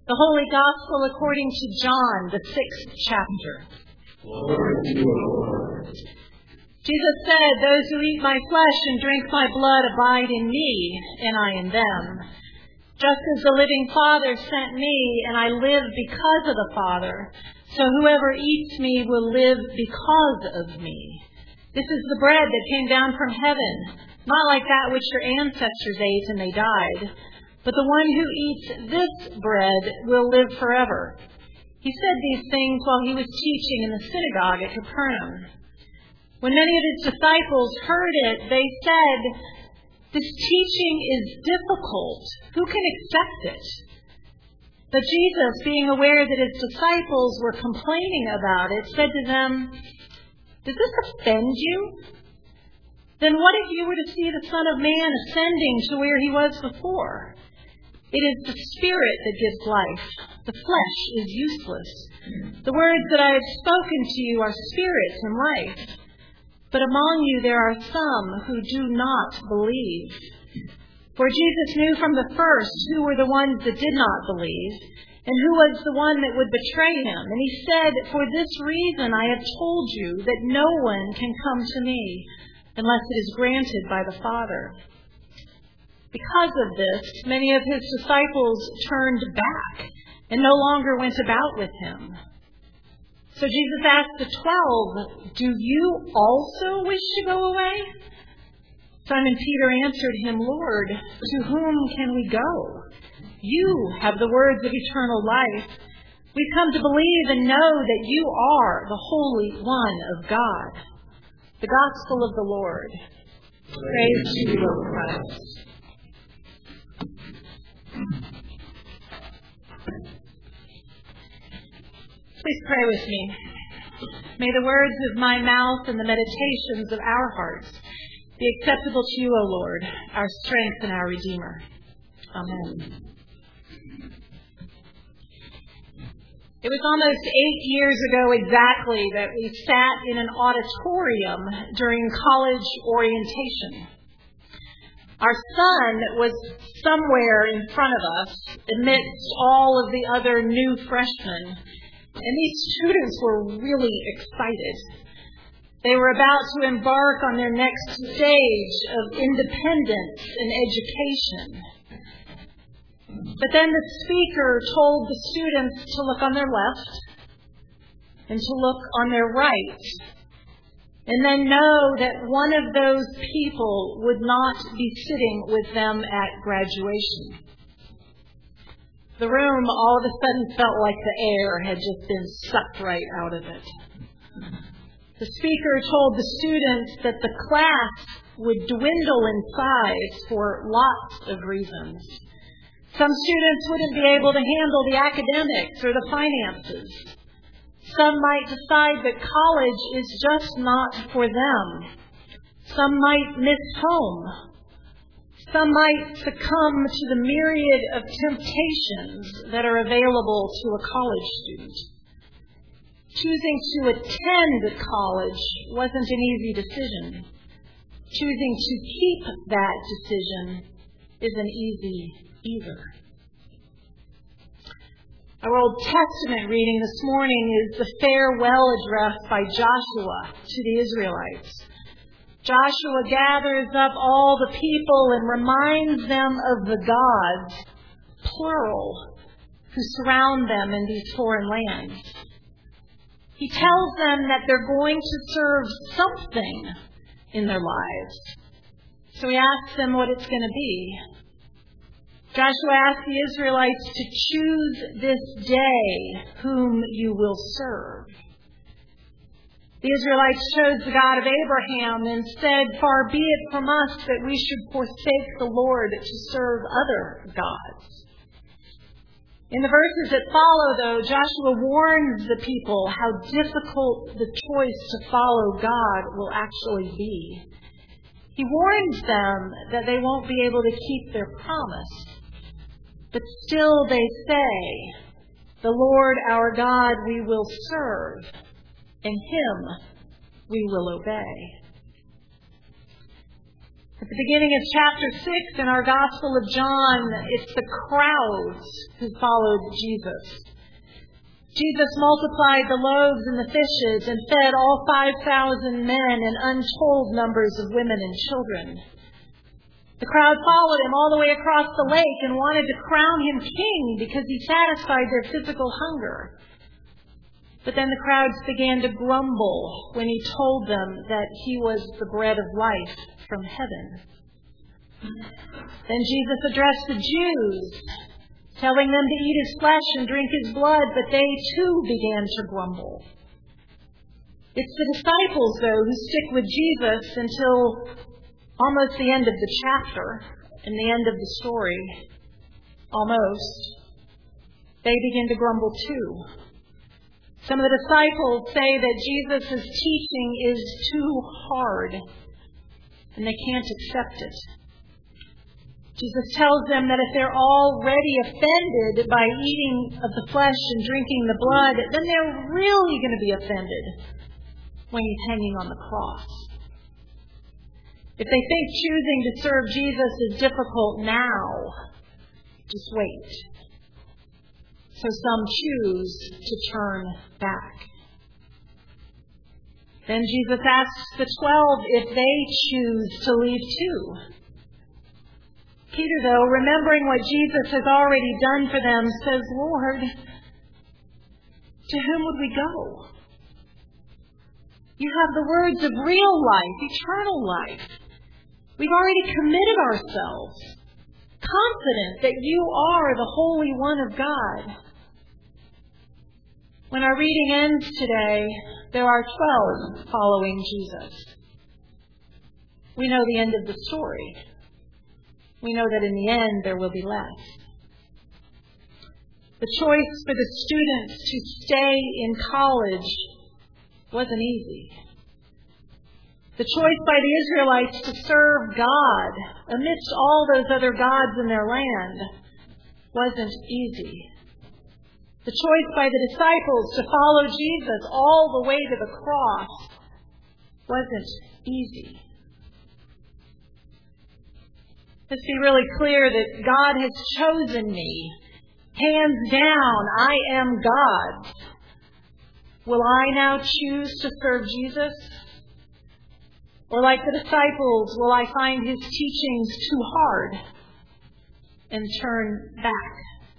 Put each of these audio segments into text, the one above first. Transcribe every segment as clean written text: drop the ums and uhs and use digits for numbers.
The Holy Gospel according to John, the 6th chapter. Glory to you, Lord. Jesus said, "Those who eat my flesh and drink my blood abide in me, and I in them. Just as the living Father sent me, and I live because of the Father, so whoever eats me will live because of me. This is the bread that came down from heaven, not like that which your ancestors ate and they died. But the one who eats this bread will live forever." He said these things while he was teaching in the synagogue at Capernaum. When many of his disciples heard it, they said, "This teaching is difficult. Who can accept it?" But Jesus, being aware that his disciples were complaining about it, said to them, "Does this offend you? Then what if you were to see the Son of Man ascending to where he was before? It is the Spirit that gives life. The flesh is useless. The words that I have spoken to you are spirit and life. But among you there are some who do not believe." For Jesus knew from the first who were the ones that did not believe, and who was the one that would betray him. And he said, "For this reason I have told you that no one can come to me unless it is granted by the Father." Because of this, many of his disciples turned back and no longer went about with him. So Jesus asked the 12, "Do you also wish to go away?" Simon Peter answered him, "Lord, to whom can we go? You have the words of eternal life. We've come to believe and know that you are the Holy One of God." The Gospel of the Lord. Praise to you, O Christ. Please pray with me. May the words of my mouth and the meditations of our hearts be acceptable to you, O Lord, our strength and our Redeemer. Amen. It was almost 8 years ago exactly that we sat in an auditorium during college orientation. Our son was somewhere in front of us amidst all of the other new freshmen, and these students were really excited. They were about to embark on their next stage of independence and education. But then the speaker told the students to look on their left and to look on their right, and then know that one of those people would not be sitting with them at graduation. The room all of a sudden felt like the air had just been sucked right out of it. The speaker told the students that the class would dwindle in size for lots of reasons. Some students wouldn't be able to handle the academics or the finances. Some might decide that college is just not for them. Some might miss home. Some might succumb to the myriad of temptations that are available to a college student. Choosing to attend college wasn't an easy decision. Choosing to keep that decision isn't easy either. Our Old Testament reading this morning is the farewell address by Joshua to the Israelites. Joshua gathers up all the people and reminds them of the gods, plural, who surround them in these foreign lands. He tells them that they're going to serve something in their lives. So he asks them what it's going to be. Joshua asked the Israelites to choose this day whom you will serve. The Israelites chose the God of Abraham and said, "Far be it from us that we should forsake the Lord to serve other gods." In the verses that follow, though, Joshua warns the people how difficult the choice to follow God will actually be. He warns them that they won't be able to keep their promise. But still they say, "The Lord our God we will serve, and him we will obey." At the beginning of chapter 6 in our Gospel of John, it's the crowds who followed Jesus. Jesus multiplied the loaves and the fishes and fed all 5,000 men and untold numbers of women and children. The crowd followed him all the way across the lake and wanted to crown him king because he satisfied their physical hunger. But then the crowds began to grumble when he told them that he was the bread of life from heaven. Then Jesus addressed the Jews, telling them to eat his flesh and drink his blood, but they too began to grumble. It's the disciples, though, who stick with Jesus until almost the end of the chapter and the end of the story. Almost. They begin to grumble too. Some of the disciples say that Jesus' teaching is too hard and they can't accept it. Jesus tells them that if they're already offended by eating of the flesh and drinking the blood, then they're really going to be offended when he's hanging on the cross. If they think choosing to serve Jesus is difficult now, just wait. So some choose to turn back. Then Jesus asks the 12 if they choose to leave too. Peter, though, remembering what Jesus has already done for them, says, Lord, to whom would we go? You have the words of real life, eternal life. We've already committed ourselves, confident that you are the Holy One of God. When our reading ends today, there are 12 following Jesus. We know the end of the story. We know that in the end there will be less. The choice for the students to stay in college wasn't easy. The choice by the Israelites to serve God amidst all those other gods in their land wasn't easy. The choice by the disciples to follow Jesus all the way to the cross wasn't easy. Let's be really clear that God has chosen me. Hands down, I am God's. Will I now choose to serve Jesus? Or like the disciples, will I find his teachings too hard and turn back?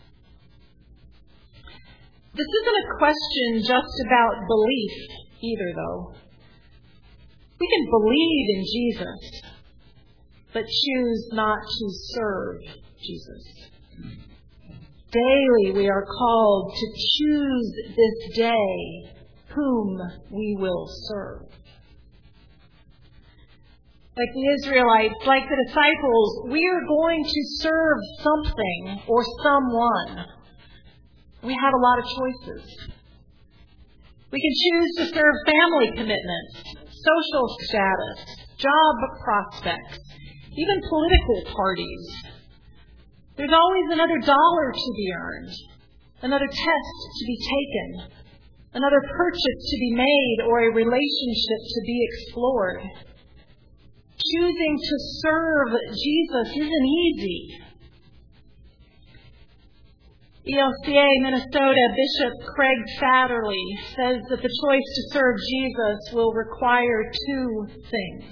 This isn't a question just about belief either, though. We can believe in Jesus, but choose not to serve Jesus. Daily we are called to choose this day whom we will serve. Like the Israelites, like the disciples, we are going to serve something or someone. We have a lot of choices. We can choose to serve family commitments, social status, job prospects, even political parties. There's always another dollar to be earned, another test to be taken, another purchase to be made, or a relationship to be explored. Choosing to serve Jesus isn't easy. ELCA Minnesota Bishop Craig Satterley says that the choice to serve Jesus will require two things.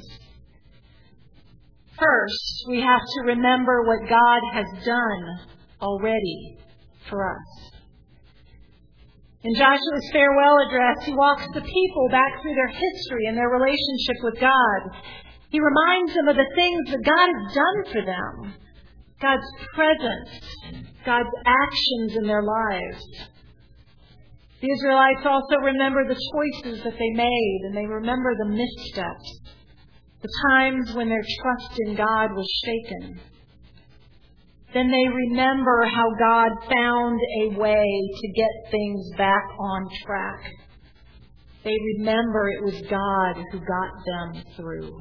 First, we have to remember what God has done already for us. In Joshua's farewell address, he walks the people back through their history and their relationship with God. He reminds them of the things that God has done for them, God's presence, God's actions in their lives. The Israelites also remember the choices that they made, and they remember the missteps, the times when their trust in God was shaken. Then they remember how God found a way to get things back on track. They remember it was God who got them through.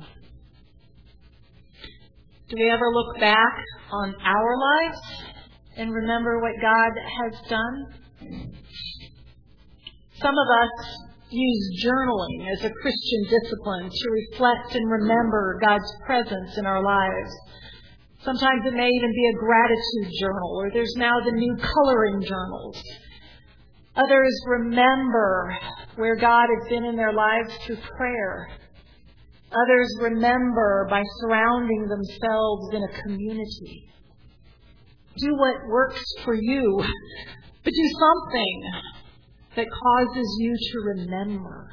Do we ever look back on our lives and remember what God has done? Some of us use journaling as a Christian discipline to reflect and remember God's presence in our lives. Sometimes it may even be a gratitude journal, or there's now the new coloring journals. Others remember where God has been in their lives through prayer. Others remember by surrounding themselves in a community. Do what works for you, but do something that causes you to remember.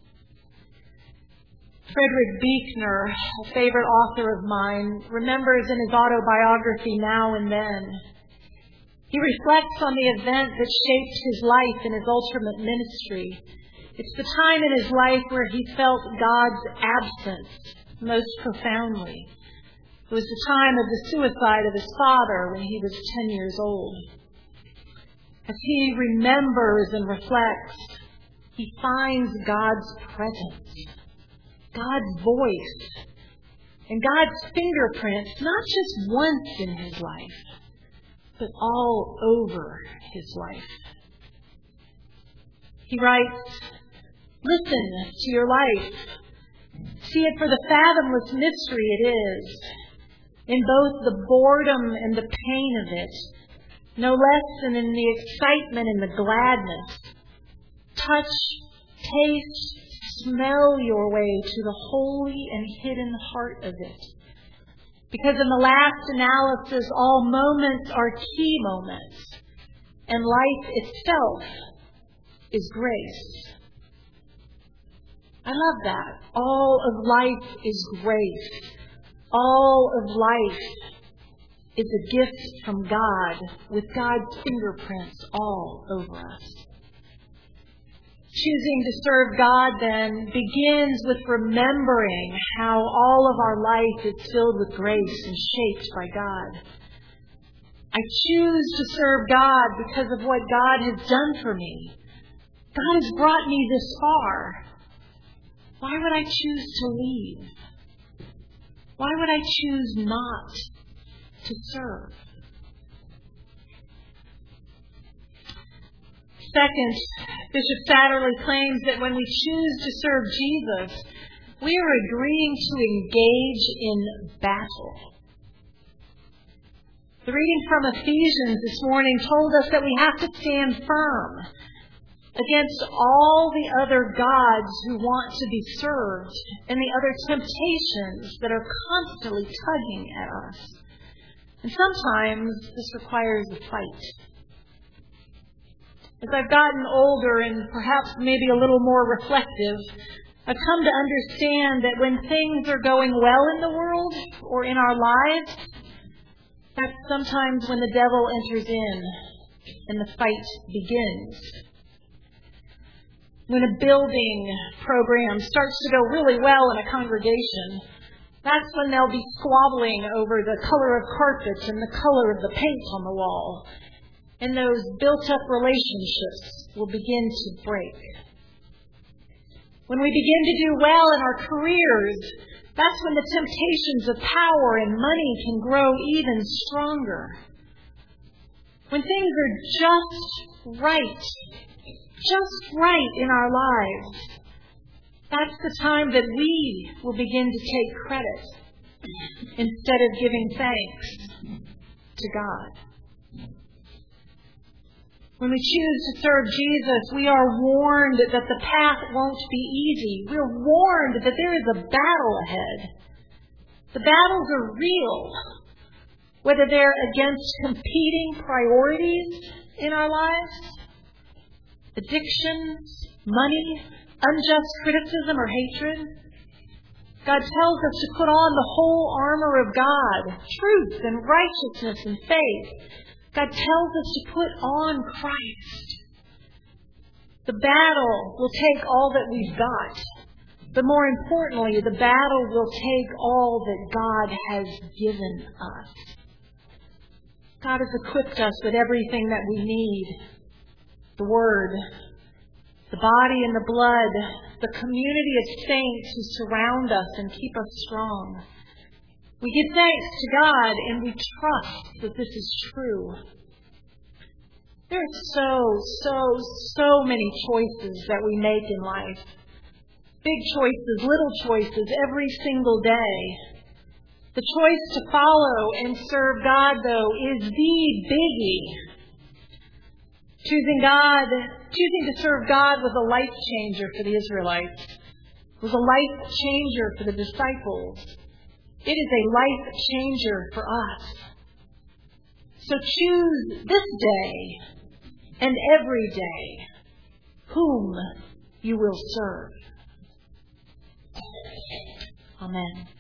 Frederick Buechner, a favorite author of mine, remembers in his autobiography Now and Then. He reflects on the event that shaped his life and his ultimate ministry. It's the time in his life where he felt God's absence most profoundly. It was the time of the suicide of his father when he was 10 years old. As he remembers and reflects, he finds God's presence, God's voice, and God's fingerprints, not just once in his life, but all over his life. He writes, "Listen to your life. See it for the fathomless mystery it is, in both the boredom and the pain of it, no less than in the excitement and the gladness. Touch, taste, smell your way to the holy and hidden heart of it. Because in the last analysis, all moments are key moments, and life itself is grace." I love that. All of life is grace. All of life is a gift from God, with God's fingerprints all over us. Choosing to serve God, then, begins with remembering how all of our life is filled with grace and shaped by God. I choose to serve God because of what God has done for me. God has brought me this far. Why would I choose to leave? Why would I choose not to serve? Second, Bishop Satterley claims that when we choose to serve Jesus, we are agreeing to engage in battle. The reading from Ephesians this morning told us that we have to stand firm against all the other gods who want to be served and the other temptations that are constantly tugging at us. And sometimes this requires a fight. As I've gotten older and perhaps maybe a little more reflective, I've come to understand that when things are going well in the world or in our lives, that's sometimes when the devil enters in and the fight begins. When a building program starts to go really well in a congregation, that's when they'll be squabbling over the color of carpets and the color of the paint on the wall. And those built-up relationships will begin to break. When we begin to do well in our careers, that's when the temptations of power and money can grow even stronger. When things are just right in our lives, that's the time that we will begin to take credit instead of giving thanks to God. When we choose to serve Jesus, we are warned that the path won't be easy. We're warned that there is a battle ahead. The battles are real, whether they're against competing priorities in our lives, addictions, money, unjust criticism, or hatred. God tells us to put on the whole armor of God, truth and righteousness and faith. God tells us to put on Christ. The battle will take all that we've got, but more importantly, the battle will take all that God has given us. God has equipped us with everything that we need. The Word, the body and the blood, the community of saints who surround us and keep us strong. We give thanks to God and we trust that this is true. There are so many choices that we make in life. Big choices, little choices, every single day. The choice to follow and serve God, though, is the biggie. Choosing to serve God was a life changer for the Israelites. It was a life changer for the disciples. It is a life changer for us. So choose this day and every day whom you will serve. Amen.